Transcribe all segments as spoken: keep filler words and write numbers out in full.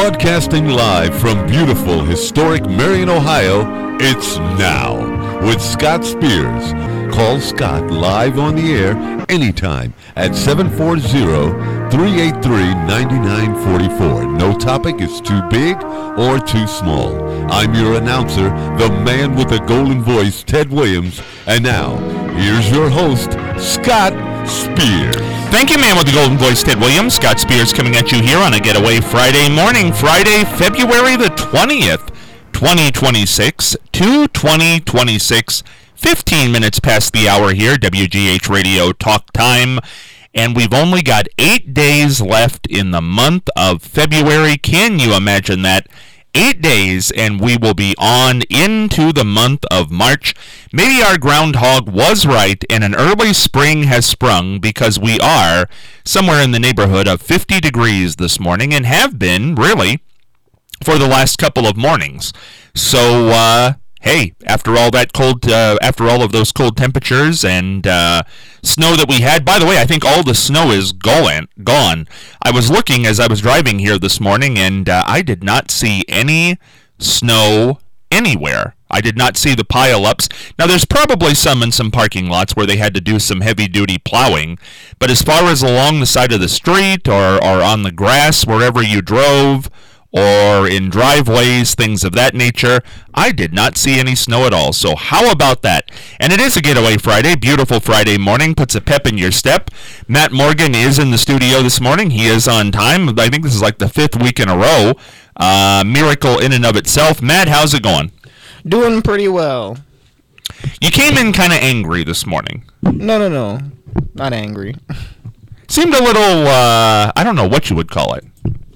Broadcasting live from beautiful, historic Marion, Ohio, it's Now with Scott Spears. Call Scott live on the air anytime at seven four zero, three eight three, nine nine four four. No topic is too big or too small. I'm your announcer, the man with the golden voice, Ted Williams. And now, here's your host, Scott Spears. Thank you, man with the golden voice, Ted Williams. Scott Spears coming at you here on a Getaway Friday morning, Friday, February the twentieth, twenty twenty-six, two twenty twenty-six, fifteen minutes past the hour here, W G H Radio Talk Time, and we've only got eight days left in the month of February. Can you imagine that? Eight days, and we will be on into the month of March. Maybe our groundhog was right, and an early spring has sprung, because we are somewhere in the neighborhood of fifty degrees this morning, and have been, really, for the last couple of mornings. So, uh... hey, after all that cold, uh, after all of those cold temperatures and uh, snow that we had, by the way, I think all the snow is gone. Gone. I was looking as I was driving here this morning, and uh, I did not see any snow anywhere. I did not see the pile-ups. Now, there's probably some in some parking lots where they had to do some heavy-duty plowing, but as far as along the side of the street or, or on the grass, wherever you drove, or in driveways, things of that nature, I did not see any snow at all. So how about that? And it is a Getaway Friday, beautiful Friday morning, puts a pep in your step. Matt Morgan is in the studio this morning. He is on time. I think this is like the fifth week in a row. Uh, miracle in and of itself. Matt, how's it going? Doing pretty well. You came in kind of angry this morning. No, no, no. Not angry. Seemed a little, uh, I don't know what you would call it.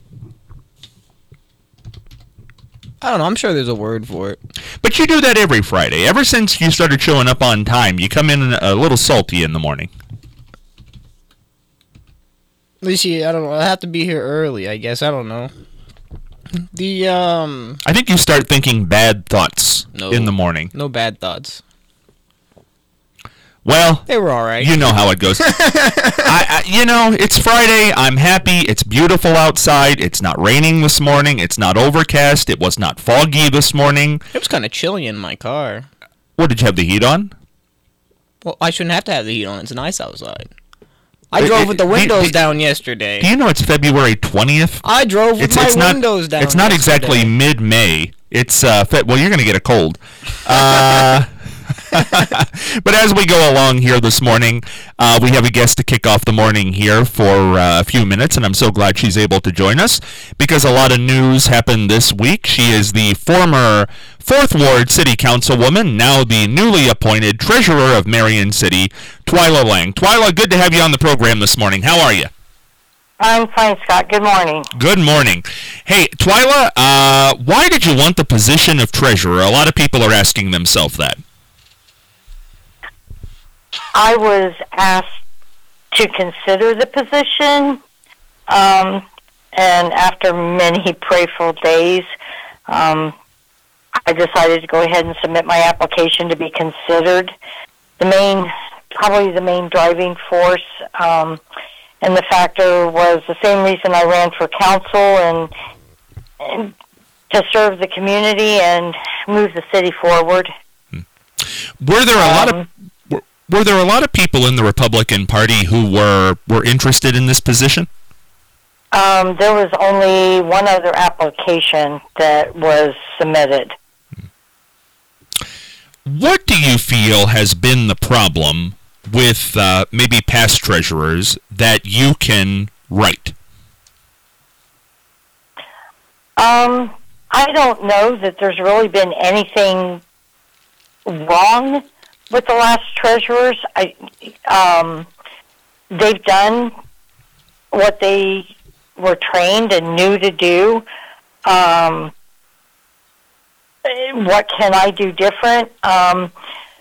I don't know. I'm sure there's a word for it. But you do that every Friday. Ever since you started showing up on time, you come in a little salty in the morning. At least you, I don't know. I have to be here early, I guess. I don't know. The, um... I think you start thinking bad thoughts no, in the morning. No bad thoughts. Well, they were all right. You know how it goes. I, I, you know, it's Friday. I'm happy. It's beautiful outside. It's not raining this morning. It's not overcast. It was not foggy this morning. It was kind of chilly in my car. What, did you have the heat on? Well, I shouldn't have to have the heat on. It's nice outside. I it, drove it, with the windows it, down yesterday. Do you know it's February twentieth? I drove with it's, my it's windows not, down It's not yesterday. exactly mid-May. It's, uh, fe- well, you're going to get a cold. Uh... But as we go along here this morning, uh, we have a guest to kick off the morning here for uh, a few minutes, and I'm so glad she's able to join us because a lot of news happened this week. She is the former fourth Ward City Councilwoman, now the newly appointed Treasurer of Marion City, Twyla Lang. Twyla, good to have you on the program this morning. How are you? I'm fine, Scott. Good morning. Good morning. Hey, Twyla, uh, why did you want the position of Treasurer? A lot of people are asking themselves that. I was asked to consider the position, um, and after many prayerful days, um, I decided to go ahead and submit my application to be considered. The main, probably the main driving force um, and the factor was the same reason I ran for council and, and to serve the community and move the city forward. Were there a um, lot of Were there a lot of people in the Republican Party who were, were interested in this position? Um, there was only one other application that was submitted. What do you feel has been the problem with uh, maybe past treasurers that you can right? Um, I don't know that there's really been anything wrong with the last treasurers. I, um, they've done what they were trained and knew to do. Um, what can I do different? Um,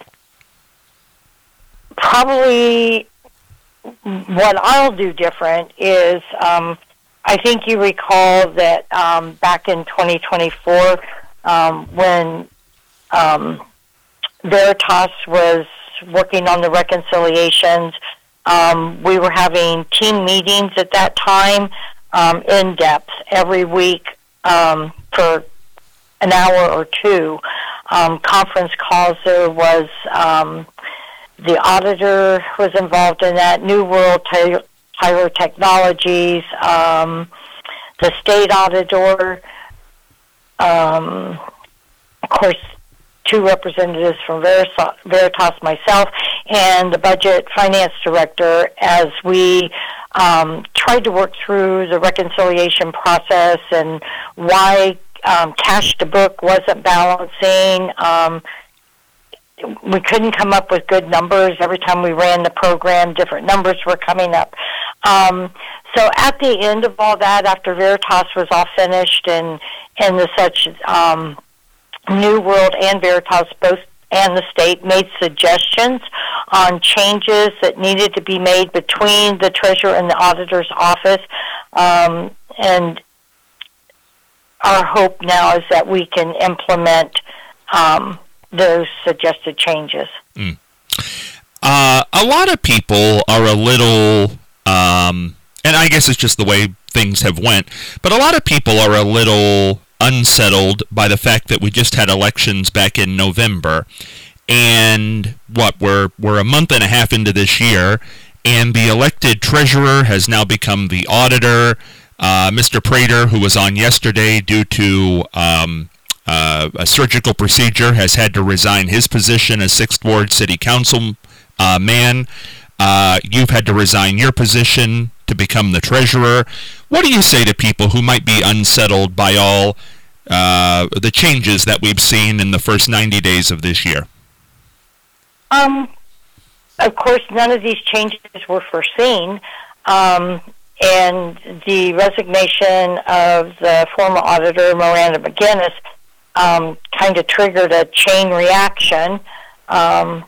probably what I'll do different is, um, I think you recall that um, back in twenty twenty-four, um, when um, Veritas was working on the reconciliations, um, we were having team meetings at that time, um, in depth every week, um, for an hour or two. Um, conference calls. There was um, the auditor was involved in that. New World, Ty- Tyler Technologies, um, the state auditor, um, of course, two representatives from Veritas, Veritas, myself, and the budget finance director, as we um, tried to work through the reconciliation process and why um, cash to book wasn't balancing. Um, we couldn't come up with good numbers. Every time we ran the program, different numbers were coming up. Um, so at the end of all that, after Veritas was all finished and, and the such, um, New World and Veritas both and the state made suggestions on changes that needed to be made between the treasurer and the auditor's office. Um, and our hope now is that we can implement um, those suggested changes. Mm. Uh, a lot of people are a little, um, and I guess it's just the way things have went, but a lot of people are a little unsettled by the fact that we just had elections back in November, and what we're we're a month and a half into this year, and the elected treasurer has now become the auditor. Uh, Mister Prater, who was on yesterday due to um, uh, a surgical procedure, has had to resign his position as Sixth Ward City Council uh, man. Uh, you've had to resign your position to become the treasurer. What do you say to people who might be unsettled by all uh, the changes that we've seen in the first ninety days of this year? Um, of course, none of these changes were foreseen, um, and the resignation of the former auditor, Miranda McGinnis, um, kind of triggered a chain reaction. Um,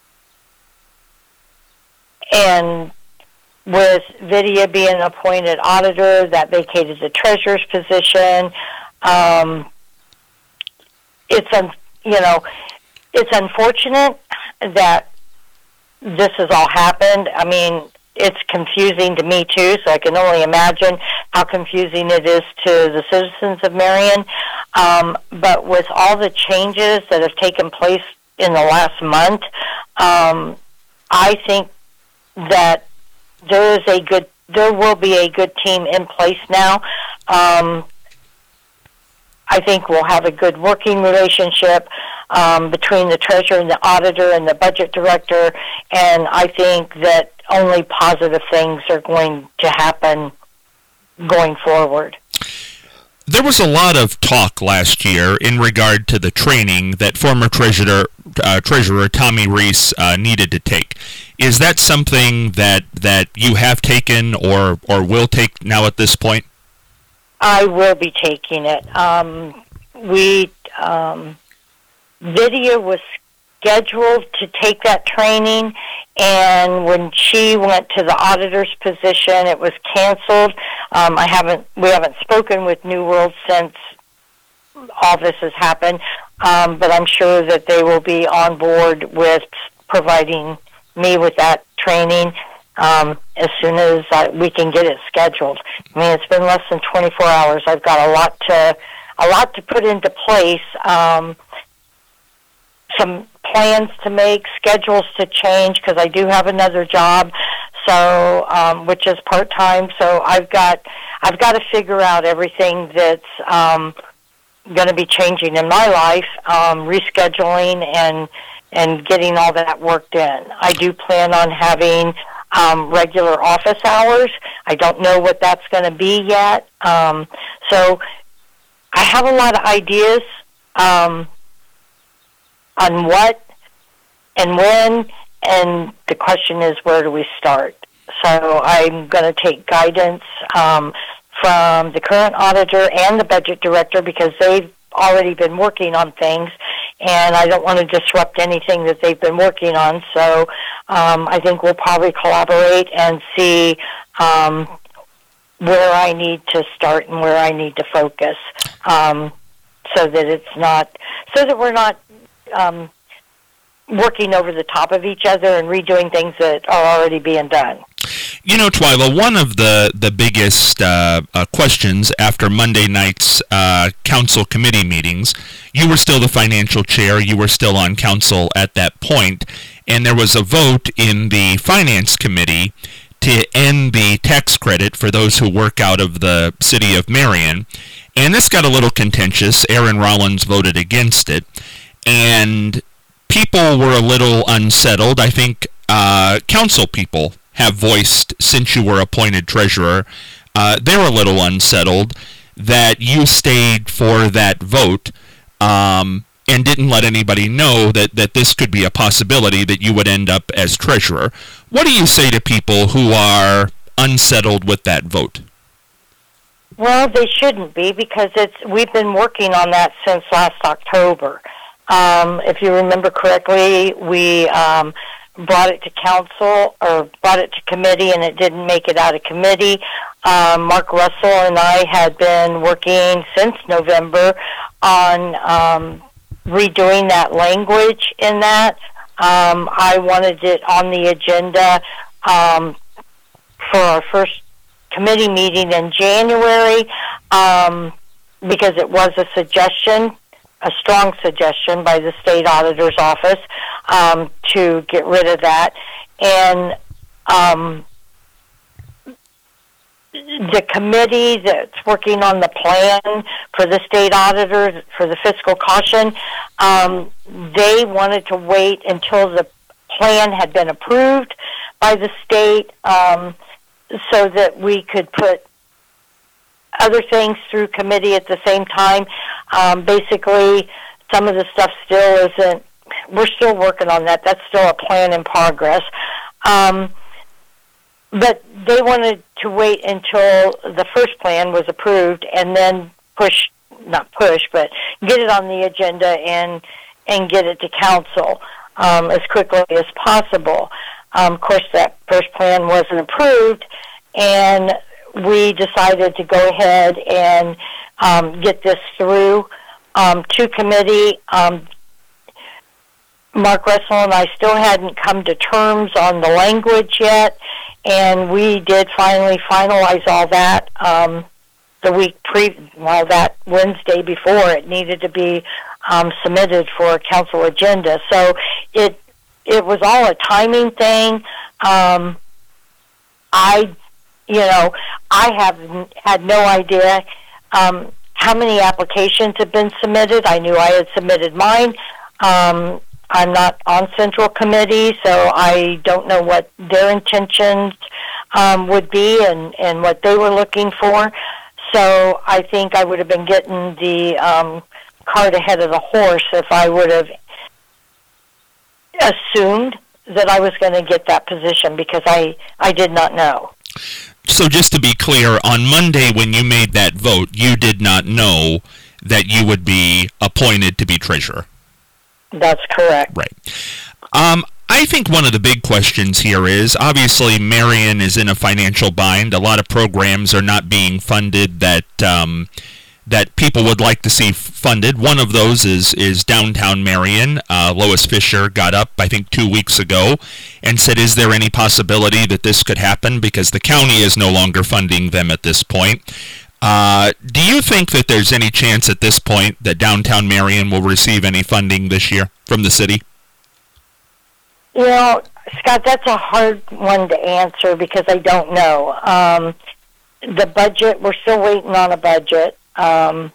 and with Vidya being appointed auditor, that vacated the treasurer's position. Um, it's un, you know, it's unfortunate that this has all happened. I mean, it's confusing to me too, so I can only imagine how confusing it is to the citizens of Marion. Um, but with all the changes that have taken place in the last month, um, I think that there is a good, there will be a good team in place now. Um, I think we'll have a good working relationship um, between the treasurer and the auditor and the budget director, and I think that only positive things are going to happen going forward. There was a lot of talk last year in regard to the training that former treasurer uh, treasurer Tommy Reese uh, needed to take. Is that something that that you have taken or or will take now at this point? I will be taking it. Um, we um, Vidya was scheduled to take that training, and when she went to the auditor's position, it was canceled. Um, I haven't, we haven't spoken with New World since all this has happened, um, but I'm sure that they will be on board with providing me with that training um, as soon as uh, we can get it scheduled. I mean, it's been less than twenty-four hours. I've got a lot to, a lot to put into place. Um, some plans to make, schedules to change, because I do have another job, so um, which is part time. So I've got I've got to figure out everything that's um, going to be changing in my life, um, rescheduling and and getting all that worked in. I do plan on having um, regular office hours. I don't know what that's going to be yet. Um, so I have a lot of ideas. Um, on what and when, and the question is, where do we start? So I'm going to take guidance um, from the current auditor and the budget director, because they've already been working on things, and I don't want to disrupt anything that they've been working on. So um, I think we'll probably collaborate and see um, where I need to start and where I need to focus, um, so that it's not, so that we're not Um, working over the top of each other and redoing things that are already being done. You know, Twyla, one of the, the biggest uh, uh, questions after Monday night's uh, council committee meetings, you were still the financial chair, you were still on council at that point, and there was a vote in the finance committee to end the tax credit for those who work out of the city of Marion. And this got a little contentious. Aaron Rollins voted against it. And people were a little unsettled. I think uh, council people have voiced, since you were appointed treasurer, uh, they're a little unsettled that you stayed for that vote um, and didn't let anybody know that, that this could be a possibility that you would end up as treasurer. What do you say to people who are unsettled with that vote? Well, they shouldn't be, because it's we've been working on that since last October. Um, if you remember correctly, we um, brought it to council, or brought it to committee, and it didn't make it out of committee. Um, Mark Russell and I had been working since November on um, redoing that language in that. Um, I wanted it on the agenda um, for our first committee meeting in January um, because it was a suggestion, a strong suggestion by the state auditor's office um, to get rid of that. And um, the committee that's working on the plan for the state auditor for the fiscal caution, um, they wanted to wait until the plan had been approved by the state um, so that we could put other things through committee at the same time. Um, basically, some of the stuff still isn't, we're still working on that. That's still a plan in progress. Um, but they wanted to wait until the first plan was approved and then push, not push, but get it on the agenda and and get it to council um, as quickly as possible. Um, of course, that first plan wasn't approved, and we decided to go ahead and um, get this through um, to committee. Um, Mark Russell and I still hadn't come to terms on the language yet, and we did finally finalize all that um, the week pre, well, that Wednesday before it needed to be um, submitted for a council agenda. So it it was all a timing thing. Um, I, you know, I have had no idea um, how many applications have been submitted. I knew I had submitted mine. Um, I'm not on Central Committee, so I don't know what their intentions um, would be and, and what they were looking for. So I think I would have been getting the um, cart ahead of the horse if I would have assumed that I was going to get that position, because I, I did not know. So just to be clear, on Monday when you made that vote, you did not know that you would be appointed to be treasurer? That's correct. Right. Um, I think one of the big questions here is, obviously, Marion is in a financial bind. A lot of programs are not being funded that um, that people would like to see funded. One of those is, is Downtown Marion. Uh, Lois Fisher got up, I think, two weeks ago and said, is there any possibility that this could happen? Because the county is no longer funding them at this point. Uh, do you think that there's any chance at this point that Downtown Marion will receive any funding this year from the city? You know, Scott, that's a hard one to answer because I don't know. Um, the budget, we're still waiting on a budget. Um,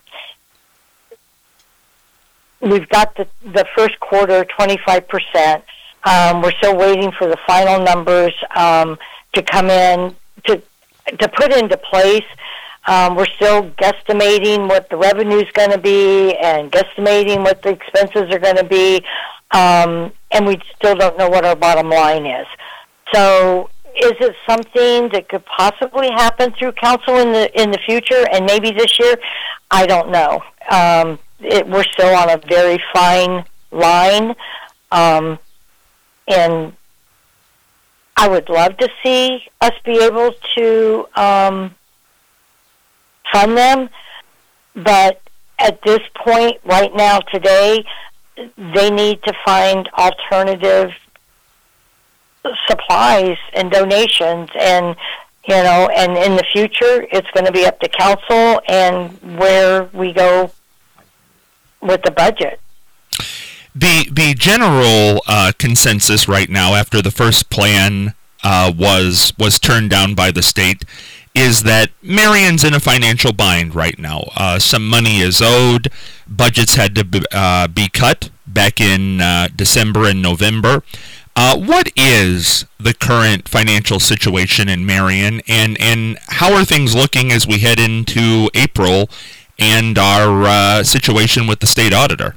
we've got the, the first quarter, twenty-five percent. Um, we're still waiting for the final numbers um, to come in, to to put into place. Um, we're still guesstimating what the revenue is going to be and guesstimating what the expenses are going to be, um, and we still don't know what our bottom line is. So is it something that could possibly happen through council in the in the future and maybe this year? I don't know. Um, it, we're still on a very fine line, um, and I would love to see us be able to um, fund them, but at this point, right now, today, they need to find alternative supplies and donations, and you know, and in the future, it's going to be up to council and where we go with the budget. The the general uh, consensus right now, after the first plan uh, was was turned down by the state, is that Marion's in a financial bind right now. Uh, some money is owed. Budgets had to be, uh, be cut back in uh, December and November. Uh, what is the current financial situation in Marion, and, and how are things looking as we head into April and our uh, situation with the state auditor?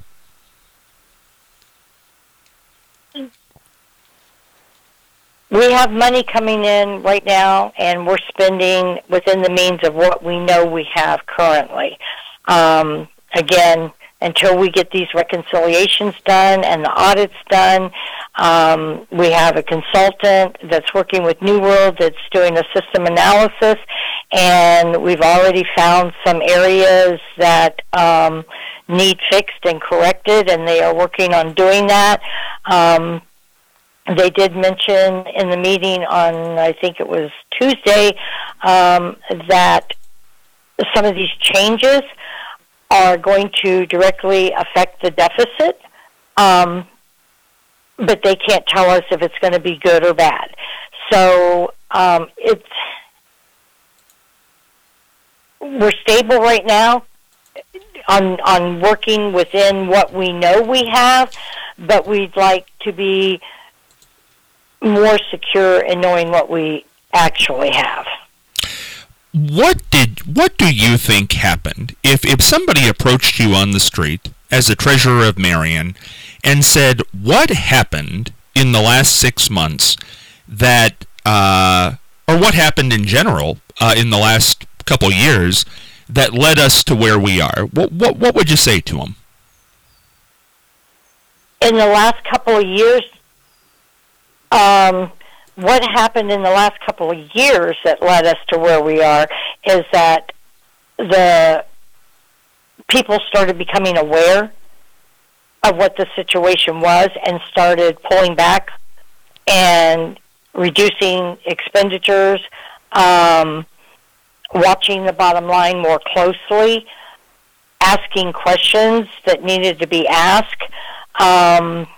We have money coming in right now, and we're spending within the means of what we know we have currently. Um, again, until we get these reconciliations done and the audits done, um, we have a consultant that's working with New World that's doing a system analysis, and we've already found some areas that um, need fixed and corrected, and they are working on doing that. Um, They did mention in the meeting on, I think it was Tuesday, um, that some of these changes are going to directly affect the deficit, um, but they can't tell us if it's going to be good or bad. So um, it's we're stable right now on on working within what we know we have, but we'd like to be more secure in knowing what we actually have. What did what do you think happened if if somebody approached you on the street as the treasurer of Marion and said, what happened in the last six months that uh, or what happened in general uh, in the last couple years that led us to where we are? What what what would you say to them? In the last couple of years, Um, what happened in the last couple of years that led us to where we are is that the people started becoming aware of what the situation was and started pulling back and reducing expenditures, um, watching the bottom line more closely, asking questions that needed to be asked. Um,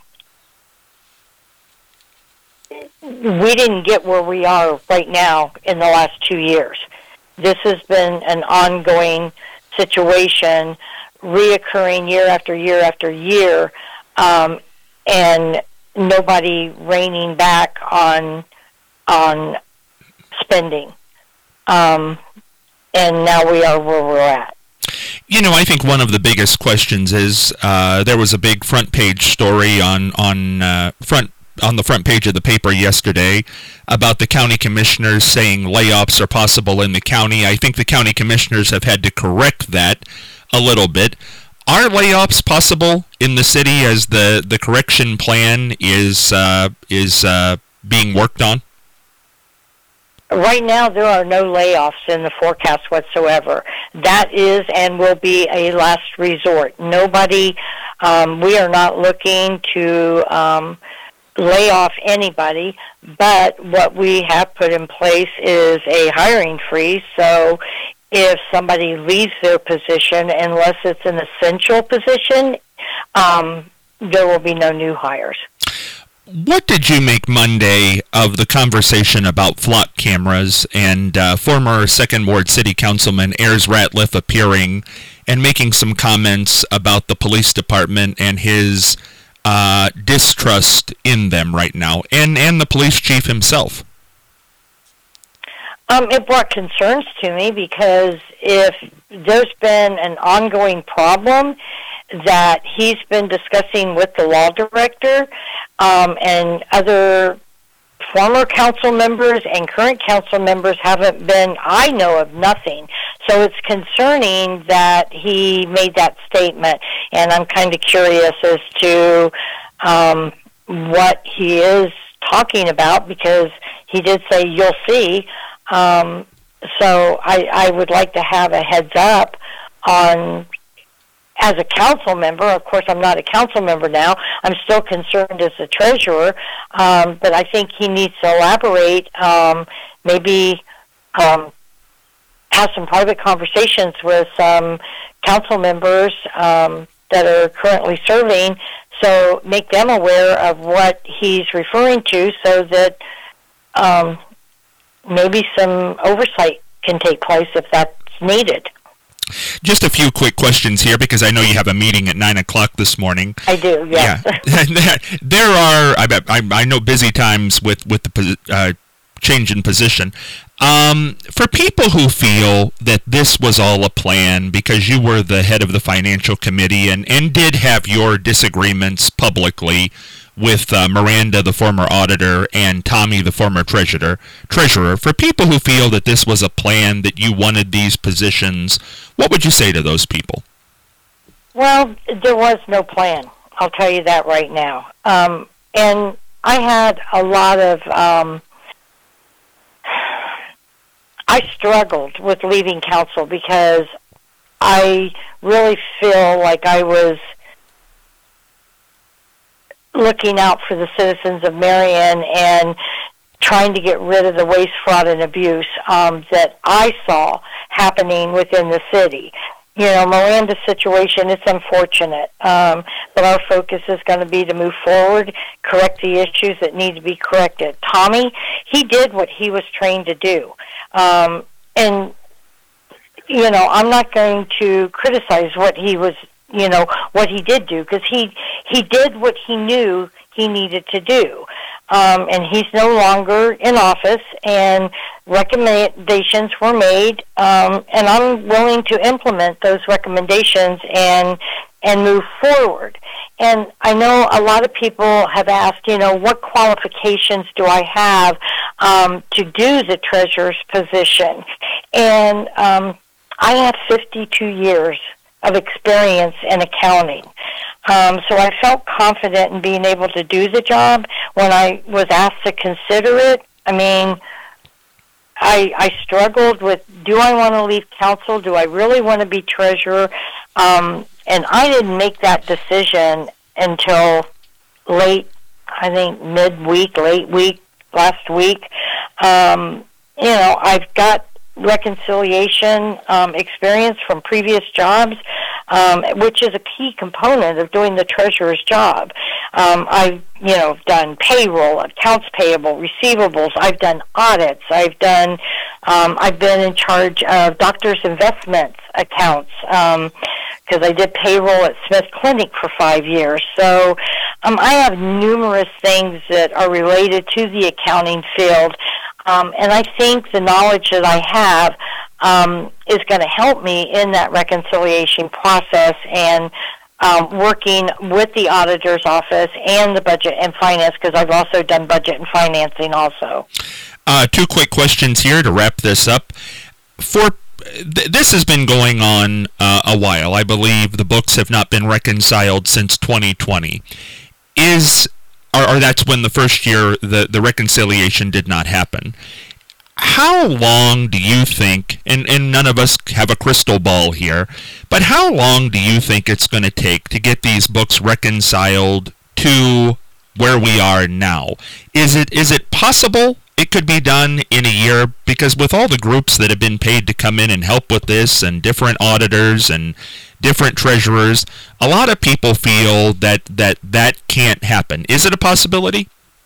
we didn't get where we are right now in the last two years. This has been an ongoing situation, reoccurring year after year after year, um, and nobody reining back on on spending. Um, and now we are where we're at. You know, I think one of the biggest questions is uh, there was a big front page story on on uh, front. on the front page of the paper yesterday about the county commissioners saying layoffs are possible in the county. I think the county commissioners have had to correct that a little bit. Are layoffs possible in the city as the, the correction plan is uh, is uh, being worked on? Right now, there are no layoffs in the forecast whatsoever. That is and will be a last resort. Nobody, um, we are not looking to um, lay off anybody, but what we have put in place is a hiring freeze. So if somebody leaves their position, unless it's an essential position, um, there will be no new hires. What did you make Monday of the conversation about flock cameras and uh, former Second Ward City Councilman Ayers Ratliff appearing and making some comments about the police department and his uh, distrust in them right now, and, and the police chief himself? Um, it brought concerns to me because if there's been an ongoing problem that he's been discussing with the law director um, and other former council members and current council members haven't been, I know of nothing. So it's concerning that he made that statement, and I'm kind of curious as to um, what he is talking about, because he did say, you'll see. Um, so I, I would like to have a heads up on as a council member, of course, I'm not a council member now. I'm still concerned as the treasurer, um, but I think he needs to elaborate. Um, maybe um, have some private conversations with some council members um, that are currently serving, so make them aware of what he's referring to, so that um, maybe some oversight can take place if that's needed. Just a few quick questions here, because I know you have a meeting at nine o'clock this morning. I do, yes. Yeah. There are, I, bet, I, I know, busy times with, with the uh, change in position. Um, for people who feel that this was all a plan because you were the head of the financial committee and, and did have your disagreements publicly with uh, Miranda, the former auditor, and Tommy, the former treasurer, treasurer, for people who feel that this was a plan, that you wanted these positions, what would you say to those people? Well, there was no plan. I'll tell you that right now. Um, and I had a lot of... Um, I struggled with leaving council because I really feel like I was looking out for the citizens of Marion and trying to get rid of the waste, fraud, and abuse um, that I saw happening within the city. You know, Miranda's situation, it's unfortunate, um, but our focus is going to be to move forward, correct the issues that need to be corrected. Tommy, he did what he was trained to do. Um, and, you know, I'm not going to criticize what he was, you know, what he did do, because he, he did what he knew he needed to do. Um, and he's no longer in office, and recommendations were made, um, and I'm willing to implement those recommendations and and move forward. And I know a lot of people have asked, you know, what qualifications do I have um, to do the treasurer's position? And um, I have fifty-two years of experience in accounting. Um, so I felt confident in being able to do the job. When I was asked to consider it, I mean, I, I struggled with, do I want to leave council? Do I really want to be treasurer? Um, and I didn't make that decision until late, I think midweek, late week, last week. Um, you know, I've got reconciliation um, experience from previous jobs, um, which is a key component of doing the treasurer's job. Um, I've, you know, done payroll, accounts payable, receivables. I've done audits. I've done, um, I've been in charge of doctors' investments accounts because um, I did payroll at Smith Clinic for five years. So um, I have numerous things that are related to the accounting field. Um, and I think the knowledge that I have um, is going to help me in that reconciliation process and um, working with the auditor's office and the budget and finance, because I've also done budget and financing also. Uh, two quick questions here to wrap this up. For th- this has been going on uh, a while. I believe the books have not been reconciled since twenty twenty. Is Or, or that's when the first year the, the reconciliation did not happen. How long do you think, and, and none of us have a crystal ball here, but how long do you think it's going to take to get these books reconciled to where we are now? Is it is it possible it could be done in a year? Because with all the groups that have been paid to come in and help with this, and different auditors and different treasurers, a lot of people feel that that, that can't happen. Is it a possibility?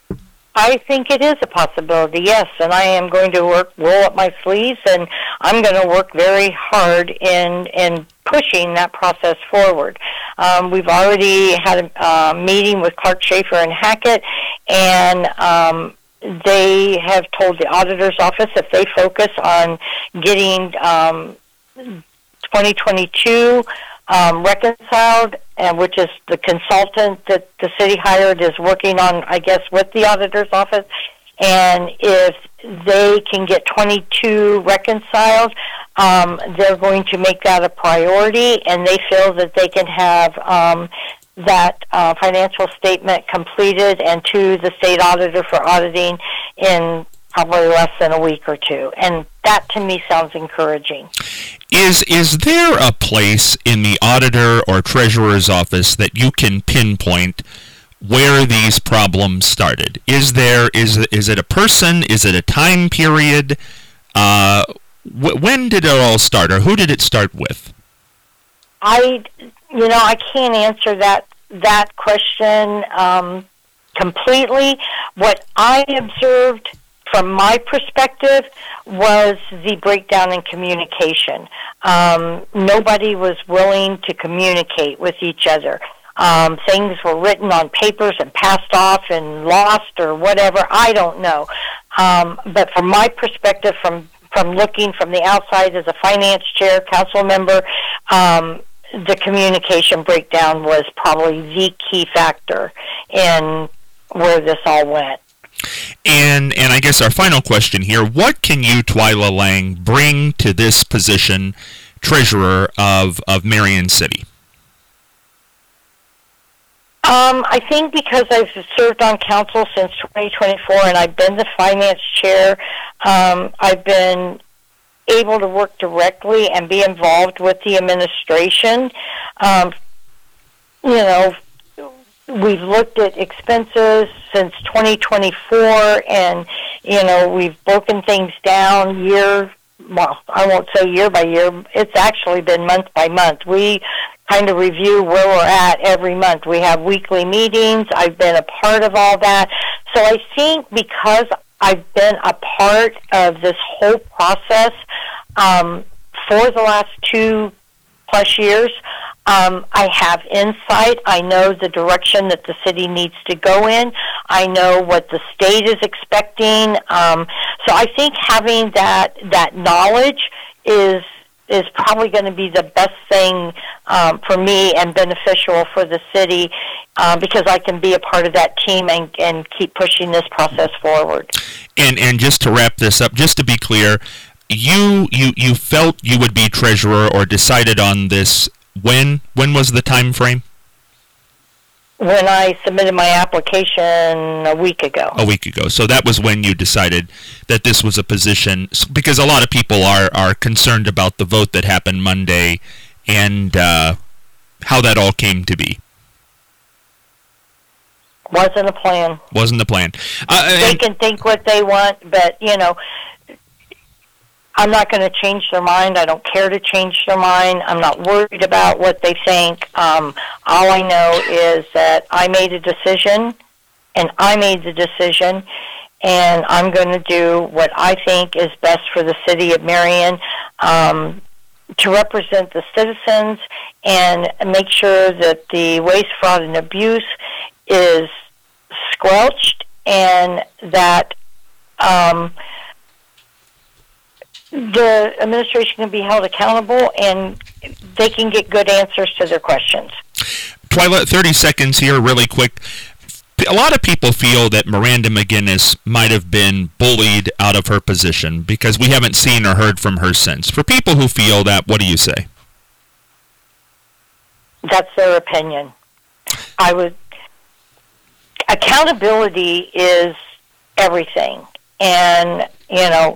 I think it is a possibility, yes, and I am going to work, roll up my sleeves, and I'm going to work very hard in in pushing that process forward. Um, we've already had a uh, meeting with Clark Schaefer and Hackett, and um, they have told the auditor's office if they focus on getting um, twenty twenty-two um, reconciled, and which is the consultant that the city hired is working on, I guess, with the auditor's office. And if they can get twenty-two reconciled, um, they're going to make that a priority, and they feel that they can have um, that uh, financial statement completed and to the state auditor for auditing in probably less than a week or two. And that to me sounds encouraging. Is is there a place in the auditor or treasurer's office that you can pinpoint where these problems started? Is there is is it a person? Is it a time period? Uh, wh- when did it all start, or who did it start with? I, you know, I can't answer that that question um, completely. What I observed from my perspective was the breakdown in communication. Um, nobody was willing to communicate with each other. Um, things were written on papers and passed off and lost or whatever. I don't know. Um, but from my perspective, from, from looking from the outside as a finance chair, council member, um, the communication breakdown was probably the key factor in where this all went. And and I guess our final question here, what can you, Twyla Lang, bring to this position, treasurer of, of Marion City? Um, I think because I've served on council since twenty twenty-four and I've been the finance chair, um, I've been able to work directly and be involved with the administration. Um, you know, we've looked at expenses since twenty twenty-four, and, you know, we've broken things down year, well, I won't say year by year. It's actually been month by month. We kind of review where we're at every month. We have weekly meetings. I've been a part of all that. So I think because I've been a part of this whole process um, for the last two plus years, Um, I have insight. I know the direction that the city needs to go in. I know what the state is expecting. Um, so I think having that that knowledge is is probably going to be the best thing um, for me and beneficial for the city uh, because I can be a part of that team and, and keep pushing this process forward. And and just to wrap this up, just to be clear, you you you felt you would be treasurer or decided on this. When when was the time frame? When I submitted my application a week ago. A week ago. So that was when you decided that this was a position, because a lot of people are, are concerned about the vote that happened Monday and uh, how that all came to be. Wasn't a plan. Wasn't the plan. Uh, they can think what they want, but, you know, I'm not going to change their mind. I don't care to change their mind. I'm not worried about what they think. Um, all I know is that I made a decision, and I made the decision, and I'm going to do what I think is best for the city of Marion um, to represent the citizens and make sure that the waste, fraud, and abuse is squelched and that um, the administration can be held accountable and they can get good answers to their questions. Twyla, thirty seconds here, really quick. A lot of people feel that Miranda McGinnis might have been bullied out of her position because we haven't seen or heard from her since. For people who feel that, what do you say? That's their opinion. I would. Accountability is everything. And, you know,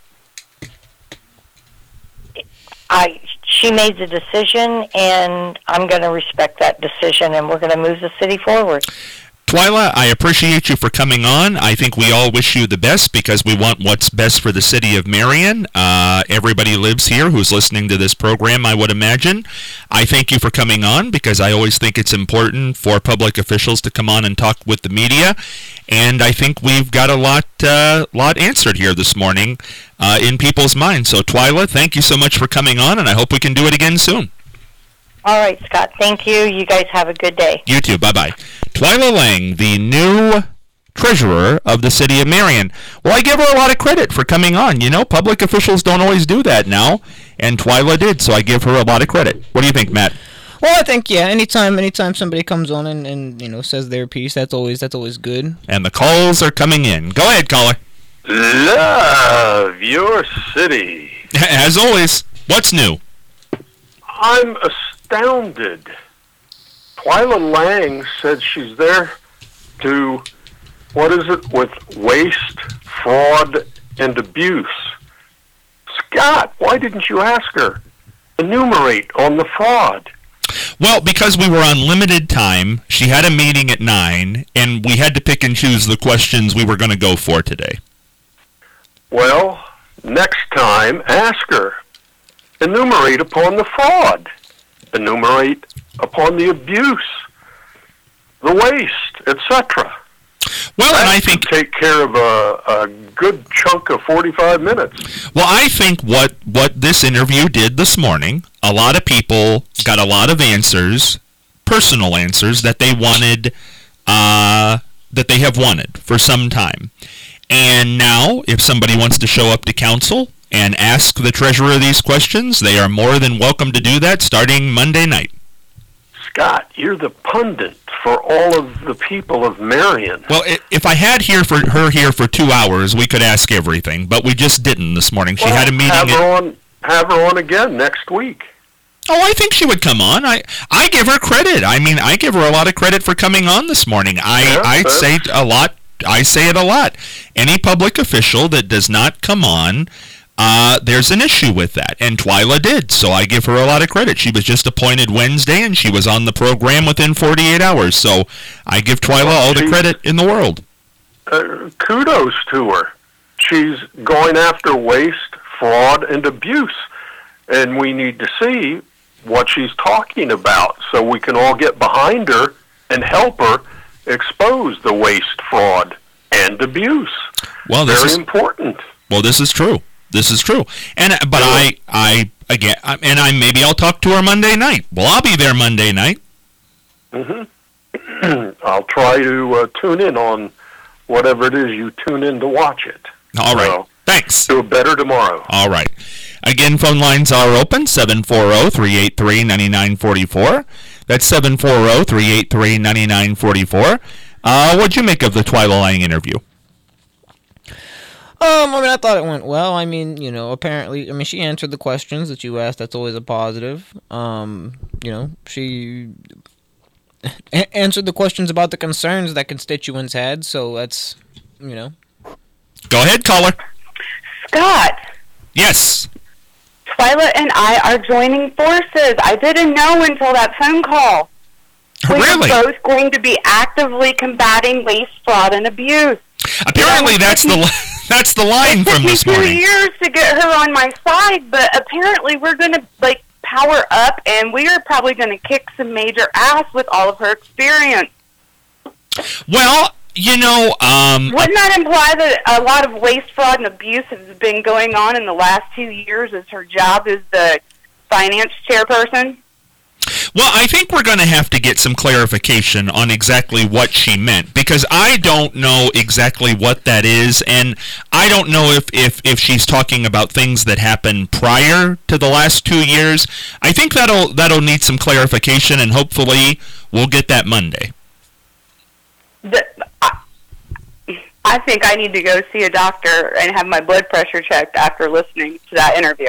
I she made the decision, and I'm going to respect that decision, and we're going to move the city forward. Twyla, I appreciate you for coming on. I think we all wish you the best because we want what's best for the city of Marion. Uh, everybody lives here who's listening to this program, I would imagine. I thank you for coming on because I always think it's important for public officials to come on and talk with the media. And I think we've got a lot uh, lot answered here this morning uh, in people's minds. So, Twyla, thank you so much for coming on, and I hope we can do it again soon. All right, Scott. Thank you. You guys have a good day. You too. Bye-bye. Twyla Lang, the new treasurer of the city of Marion. Well, I give her a lot of credit for coming on. You know, public officials don't always do that now, and Twyla did, so I give her a lot of credit. What do you think, Matt? Well, I think, yeah, anytime anytime somebody comes on and, and you know, says their piece, that's always that's always good. And the calls are coming in. Go ahead, caller. Love your city. As always, what's new? I'm astounded. Twyla Lang said she's there to, what is it, with waste, fraud and abuse. Scott, why didn't you ask her? Enumerate on the fraud. Well, because we were on limited time, she had a meeting at nine, and we had to pick and choose the questions we were going to go for today. Well, next time, ask her. Enumerate upon the fraud. Enumerate upon the abuse, the waste, et cetera. Well, and I That think could take care of a, a good chunk of forty-five minutes. well, I think what what this interview did this morning, a lot of people got a lot of answers, personal answers that they wanted, uh, that they have wanted for some time. And now, if somebody wants to show up to council and ask the treasurer these questions, they are more than welcome to do that starting Monday night. Scott, you're the pundit for all of the people of Marion. Well, i- if I had here for her here for two hours, we could ask everything, but we just didn't this morning. She Well, had a meeting. Have at- her on. Have her on again next week. Oh, I think she would come on. I I give her credit. I mean, I give her a lot of credit for coming on this morning. I Yeah, I that's- say a lot. I say it a lot. Any public official that does not come on, uh, there's an issue with that. And Twyla did, so I give her a lot of credit. She was just appointed Wednesday, and she was on the program within forty-eight hours. So I give Twyla all the She- credit in the world. Uh, kudos to her. She's going after waste, fraud, and abuse. And we need to see what she's talking about so we can all get behind her and help her expose the waste, fraud, and abuse. Well, this Very is important. well, this is true. This is true. And but I I again I- and I maybe I'll talk to her Monday night. Well, I'll be there Monday night. hmm I'll try to uh, tune in on whatever it is you tune in to watch it. All right. So, Thanks. do it better tomorrow. All right. Again, phone lines are open, seven four zero, three eight three, nine nine four four. That's seven four zero, three eight three, nine nine four four. Uh, what'd you make of the Twyla Lang interview? Um, I mean, I thought it went well. I mean, you know, apparently, I mean, she answered the questions that you asked. That's always a positive. Um, you know, she a- answered the questions about the concerns that constituents had. So that's, you know. Go ahead, caller. Scott, Yes. Twyla and I are joining forces. I didn't know until that phone call. We Really? are both going to be actively combating waste, fraud, and abuse. Apparently, that's the li- that's the line It took from me this two morning. years to get her on my side, but apparently we're going to like power up, and we are probably going to kick some major ass with all of her experience. Well, you know, um, Wouldn't that imply that a lot of waste, fraud, and abuse has been going on in the last two years as her job as the finance chairperson? well, I think we're going to have to get some clarification on exactly what she meant, because I don't know exactly what that is, and I don't know if, if, if she's talking about things that happened prior to the last two years. I think that'll that'll need some clarification, and hopefully we'll get that Monday. The, I, I think I need to go see a doctor and have my blood pressure checked after listening to that interview.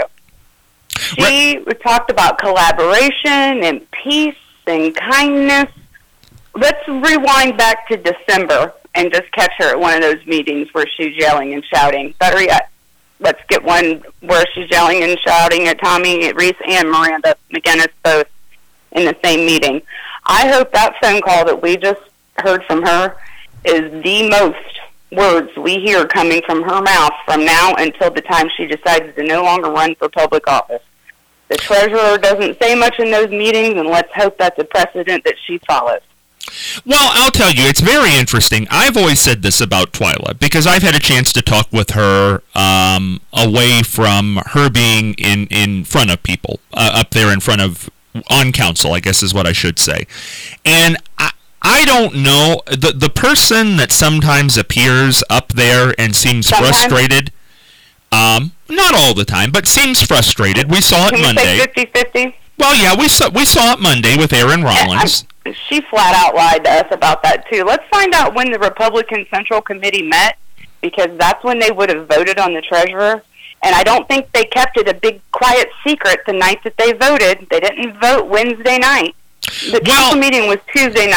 She talked about collaboration and peace and kindness. Let's rewind back to December and just catch her at one of those meetings where she's yelling and shouting. Better yet, let's get one where she's yelling and shouting at Tommy, Reese, and Miranda McGinnis both in the same meeting. I hope that phone call that we just heard from her is the most words we hear coming from her mouth from now until the time she decides to no longer run for public office. The treasurer doesn't say much in those meetings, and let's hope that's a precedent that she follows. Well, I'll tell you, it's very interesting. I've always said this about Twyla, because I've had a chance to talk with her um, away from her being in, in front of people, uh, up there in front of, on council, I guess is what I should say. And I, I don't know, the the person that sometimes appears up there and seems Sometimes? frustrated, um, not all the time, but seems frustrated. We saw it Can we Monday. say fifty-fifty? Well, yeah, we saw we saw it Monday with Aaron Rollins. I'm- She flat out lied to us about that, too. Let's find out when the Republican Central Committee met, because that's when they would have voted on the treasurer. And I don't think they kept it a big, quiet secret the night that they voted. They didn't vote Wednesday night. The Well- council meeting was Tuesday night.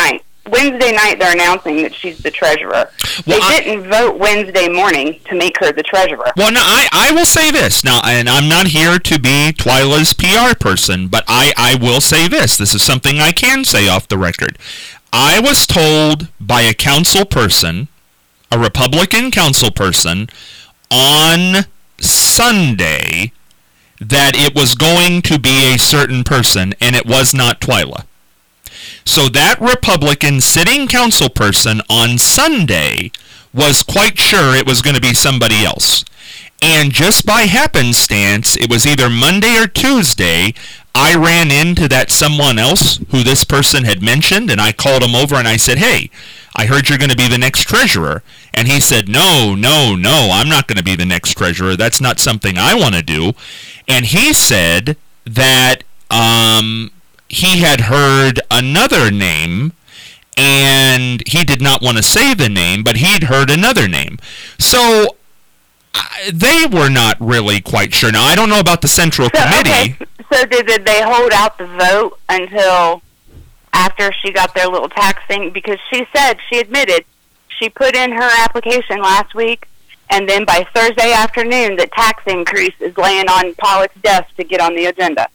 Wednesday night they're announcing that she's the treasurer. Well, they I, didn't vote Wednesday morning to make her the treasurer. Well, no, I, I will say this now, and I'm not here to be Twyla's P R person, but I, I will say this. This is something I can say off the record. I was told by a council person, a Republican council person, on Sunday that it was going to be a certain person, and it was not Twyla. So that Republican sitting council person on Sunday was quite sure it was going to be somebody else. And just by happenstance, it was either Monday or Tuesday, I ran into that someone else who this person had mentioned, and I called him over and I said, hey, I heard you're going to be the next treasurer. And he said, no, no, no, I'm not going to be the next treasurer. That's not something I want to do. And he said that um, he had heard another name, and he did not want to say the name, but he'd heard another name. So uh, they were not really quite sure. Now, I don't know about the Central so, Committee. Okay. So did, did they hold out the vote until after she got their little tax thing? Because she said, she admitted, she put in her application last week, and then by Thursday afternoon, the tax increase is laying on Pollock's desk to get on the agenda.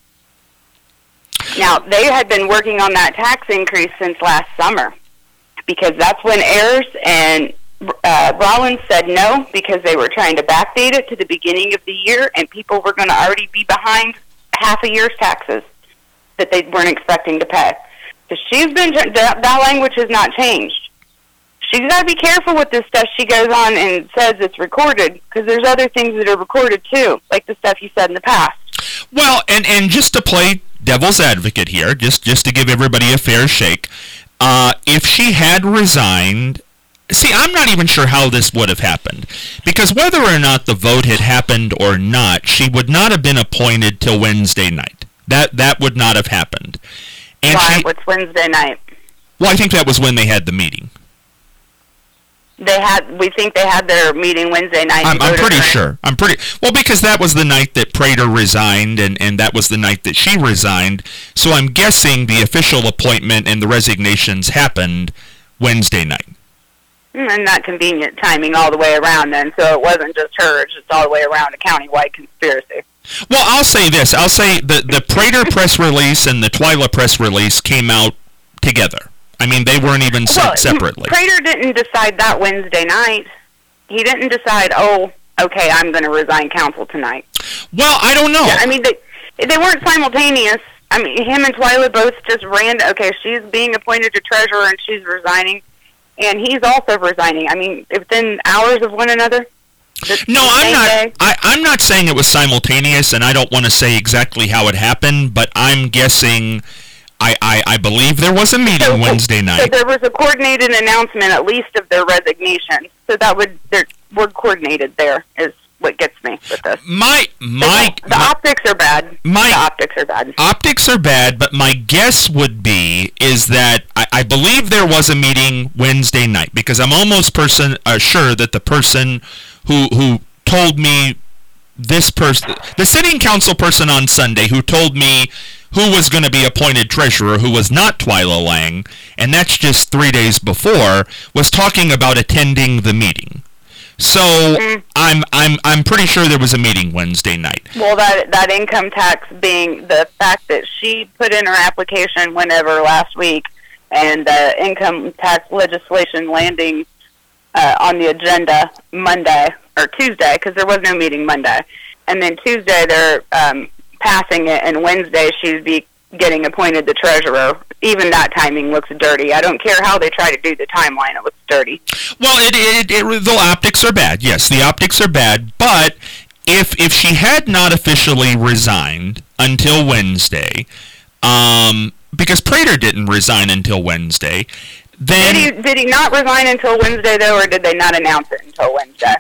Now, they had been working on that tax increase since last summer, because that's when Ayers and uh, Rollins said no, because they were trying to backdate it to the beginning of the year, and people were going to already be behind half a year's taxes that they weren't expecting to pay. So she's been, that, that language has not changed. She's got to be careful with this stuff. She goes on and says it's recorded, because there's other things that are recorded too, like the stuff you said in the past. Well, and, and just to play devil's advocate here, just, just to give everybody a fair shake, uh, if she had resigned, see, I'm not even sure how this would have happened, because whether or not the vote had happened or not, she would not have been appointed till Wednesday night. That that would not have happened. And Why? she, What's Wednesday night? Well, I think that was when they had the meeting. They had. We think they had their meeting Wednesday night. I'm, I'm pretty sure. I'm pretty well because that was the night that Prater resigned, and, and that was the night that she resigned. So I'm guessing the official appointment and the resignations happened Wednesday night. And not convenient timing all the way around then. So it wasn't just her; it's just all the way around a countywide conspiracy. Well, I'll say this. I'll say the the Prater press release and the Twyla press release came out together. I mean, they weren't even sent well, separately. Prater didn't decide that Wednesday night. He didn't decide, oh, okay, I'm going to resign council tonight. Well, I don't know. Yeah, I mean, they they weren't simultaneous. I mean, him and Twyla both just ran, okay, she's being appointed to treasurer and she's resigning, and he's also resigning. I mean, within hours of one another. The, no, the I'm not. day. I, I'm not saying it was simultaneous, and I don't want to say exactly how it happened, but I'm guessing. I, I, I believe there was a meeting so, Wednesday night. So there was a coordinated announcement, at least of their resignation. So that would their word coordinated there is what gets me with this. My my the, the my, optics are bad. My the optics are bad. Optics are bad, but my guess would be is that I, I believe there was a meeting Wednesday night, because I'm almost person uh, sure that the person who who told me this person, the sitting council person on Sunday who told me who was going to be appointed treasurer, who was not Twyla Lang, and that's just three days before, was talking about attending the meeting. So mm. I'm I'm I'm pretty sure there was a meeting Wednesday night. Well, that that income tax being the fact that she put in her application whenever last week, and the income tax legislation landing uh, on the agenda Monday or Tuesday, because there was no meeting Monday, and then Tuesday they're um, passing it, and Wednesday she'd be getting appointed the treasurer. Even that timing looks dirty. I don't care how they try to do the timeline; it looks dirty. Well, it, it, it the optics are bad. Yes, the optics are bad. But if if she had not officially resigned until Wednesday, um, because Prater didn't resign until Wednesday, then did he did he not resign until Wednesday though, or did they not announce it until Wednesday?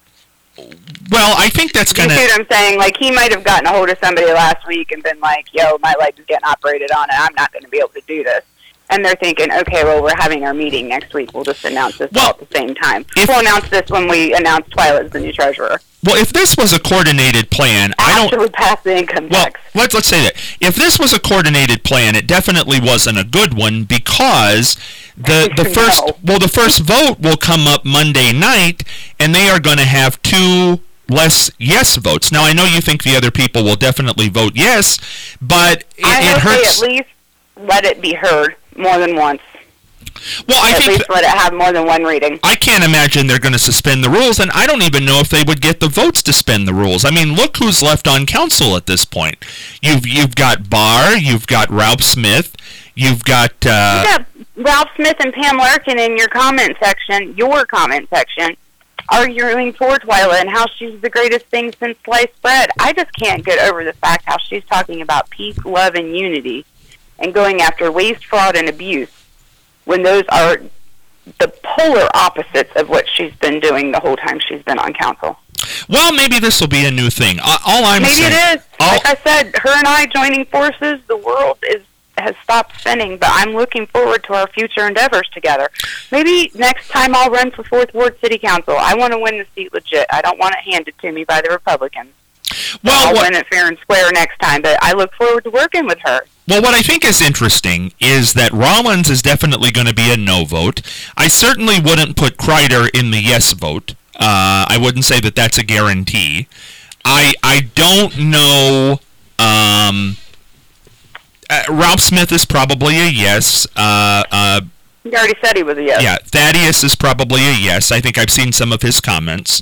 Well, I think that's kind of... You see what I'm saying? Like, he might have gotten a hold of somebody last week and been like, yo, my leg's getting operated on and I'm not going to be able to do this. and they're thinking, okay, well, we're having our meeting next week. We'll just announce this Well, all at the same time. if- We'll announce this when we announce Twyla as the new treasurer. Well, if this was a coordinated plan, I don't... After we pass the income Well, tax. let's let's say that if this was a coordinated plan, it definitely wasn't a good one because the the first No. well the first vote will come up Monday night, and they are going to have two less yes votes. Now I know you think the other people will definitely vote yes, but it, I it hope hurts. they at least let it be heard more than once. Well, I At think least th- let it have more than one reading. I can't imagine they're going to suspend the rules, and I don't even know if they would get the votes to suspend the rules. I mean, look who's left on council at this point. You've you've got Barr, you've got Ralph Smith, you've got uh, Yeah, Ralph Smith and Pam Larkin in your comment section, your comment section, arguing for Twyla and how she's the greatest thing since sliced bread. I just can't get over the fact how she's talking about peace, love, and unity and going after waste, fraud, and abuse when those are the polar opposites of what she's been doing the whole time she's been on council. well, maybe this will be a new thing. Uh, all I'm Maybe saying, it is. all- Like I said, her and I joining forces, the world is has stopped spinning, but I'm looking forward to our future endeavors together. Maybe next time I'll run for Fourth Ward City Council. I want to win the seat legit. I don't want it handed to me by the Republicans. well, I'll what, win it fair and square next time, but I look forward to working with her. well, what I think is interesting is that Rollins is definitely going to be a no vote. I certainly wouldn't put Kreider in the yes vote. Uh, I wouldn't say that that's a guarantee. I I don't know. Um, uh, Ralph Smith is probably a yes. Uh, uh, You already said he was a yes. yeah, Thaddeus is probably a yes. I think I've seen some of his comments.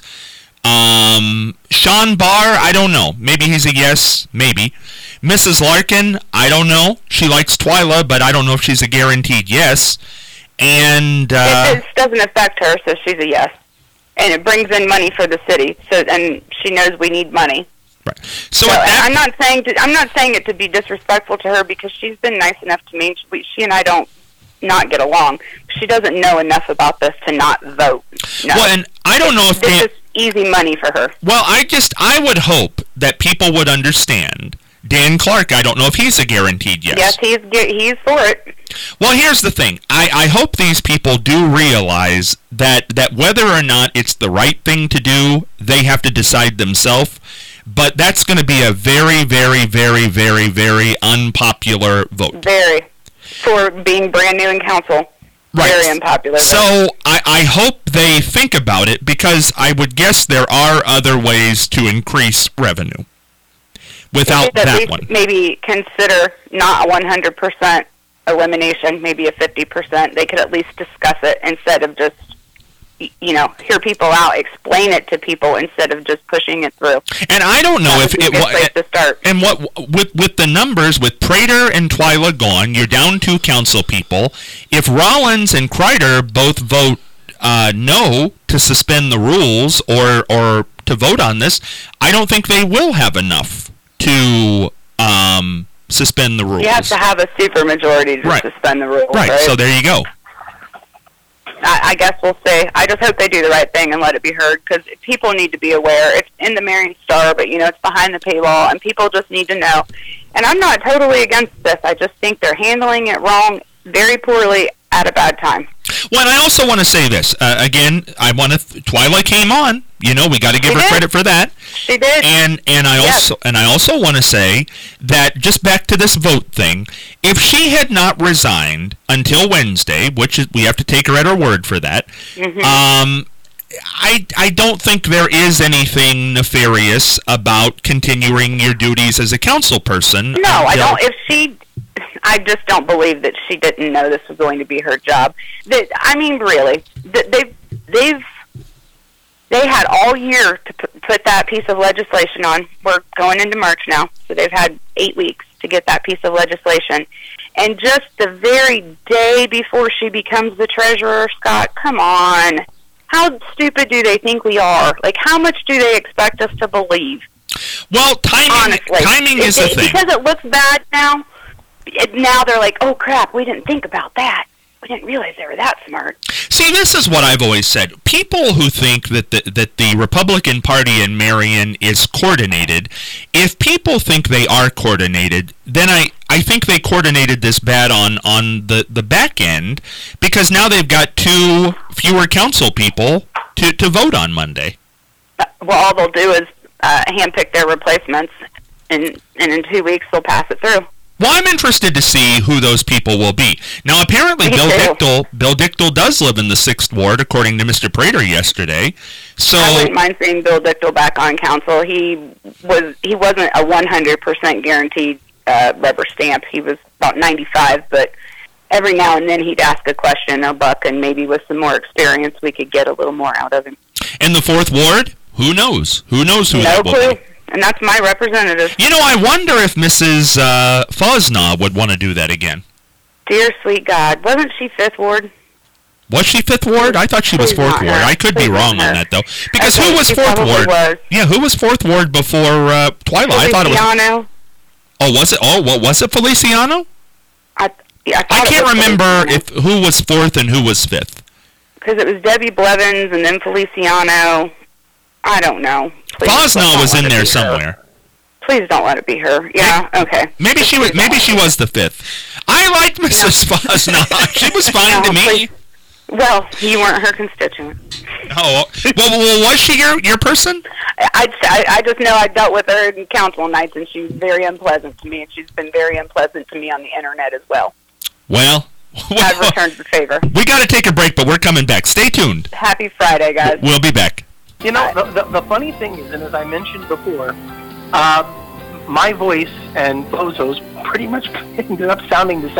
Um, Sean Barr, I don't know. Maybe he's a yes, maybe. Missus Larkin, I don't know. She likes Twyla, but I don't know if she's a guaranteed yes. And uh, It, it doesn't affect her, so she's a yes. And it brings in money for the city, so and she knows we need money. right. So, So at and that, I'm not saying to, I'm not saying it to be disrespectful to her because she's been nice enough to me. She, she and I don't not get along. She doesn't know enough about this to not vote. No. well, and I don't know if this Dan, is easy money for her. well, I just I would hope that people would understand. Dan Clark, I don't know if he's a guaranteed yes. Yes, he's ge- he's for it. Well, here's the thing. I, I hope these people do realize that, that whether or not it's the right thing to do, they have to decide themselves. But that's going to be a very, very, very, very, very unpopular vote. Very for being brand new in council. Right. Very unpopular. So I, I hope they think about it because I would guess there are other ways to increase revenue without They should at that least one. maybe consider not a one hundred percent elimination, maybe a fifty percent. They could at least discuss it instead of just, y- you know, hear people out, explain it to people instead of just pushing it through. And I don't know That if would be a it good wa- place to start. And what with with the numbers with Prater and Twyla gone, you're down two council people. If Rollins and Kreider both vote uh, no to suspend the rules or or to vote on this, I don't think they will have enough to um, suspend the rules. You have to have a super majority to Right. suspend the rules, right. right? So there you go. I, I guess we'll see. I just hope they do the right thing and let it be heard because people need to be aware. It's in the Marion Star, but, you know, it's behind the paywall, and people just need to know. And I'm not totally against this. I just think they're handling it wrong very poorly at a bad time. Well, and I also want to say this uh, again. I want to. Th- Twyla came on. You know, we got to give She her did. credit for that. She did. And and I Yes. also and I also want to say that just back to this vote thing, if she had not resigned until Wednesday, which is, we have to take her at her word for that, Mhm. um, I I don't think there is anything nefarious about continuing your duties as a council person. No, I until- don't. If she, I just don't believe that she didn't know this was going to be her job. That I mean, really, that they've they've they had all year to put, put that piece of legislation on. We're going into March now, so they've had eight weeks to get that piece of legislation. And just the very day before she becomes the treasurer, Scott, come on. How stupid do they think we are? Like, how much do they expect us to believe? Well, timing Honestly, timing It- is the it- thing. because it looks bad now. It, now they're like, "Oh crap, we didn't think about that." we didn't realize they were that smart. See, this is what I've always said. People who think that the, that the Republican Party in Marion is coordinated, if people think they are coordinated, then I, I think they coordinated this bad on, on the, the back end, because now they've got two fewer council people to, to vote on Monday. Uh, well, all they'll do is uh, handpick their replacements, and, and in two weeks they'll pass it through. Well, I'm interested to see who those people will be. Now, apparently, Me Bill too. Dichtel, Bill Dichtel does live in the sixth Ward, according to Mister Prater yesterday. So, I wouldn't mind seeing Bill Dichtel back on council. He was he wasn't a one hundred percent guaranteed uh, rubber stamp. He was about ninety-five, but every now and then he'd ask a question or buck, and maybe with some more experience we could get a little more out of him. in the fourth Ward, who knows? Who knows who no that will clue. be? And that's my representative. You know, I wonder if Missus Uh, Fosnaw would want to do that again. Dear sweet God, wasn't she fifth Ward? Was she fifth Ward? I thought she was Please fourth not Ward. her. I could Please be wrong not on her. that, though. Because I who think was she fourth probably Ward? was. Yeah, who was fourth Ward before uh, Twilight? I thought it was. Feliciano. Oh, was it? Oh, what was it? Feliciano? I, yeah, I, I thought it can't was remember Feliciano. if who was fourth and who was fifth. Because it was Debbie Blevins and then Feliciano. I don't know. Please Fosnaw don't was let in it there be her. somewhere. Please don't let it be her. Yeah, okay. Maybe she was. Maybe she was the fifth. I liked Missus Fosnaw. She was fine No, to me. please. Well, you weren't her constituent. Oh, well, well, was she your your person? I, I, I just know I dealt with her in council nights, and she was very unpleasant to me, and she's been very unpleasant to me on the internet as well. Well, I've returned the favor. we got to take a break, but we're coming back. Stay tuned. Happy Friday, guys. We'll be back. You know, the, the, the funny thing is, and as I mentioned before, uh, my voice and Bozo's pretty much ended up sounding the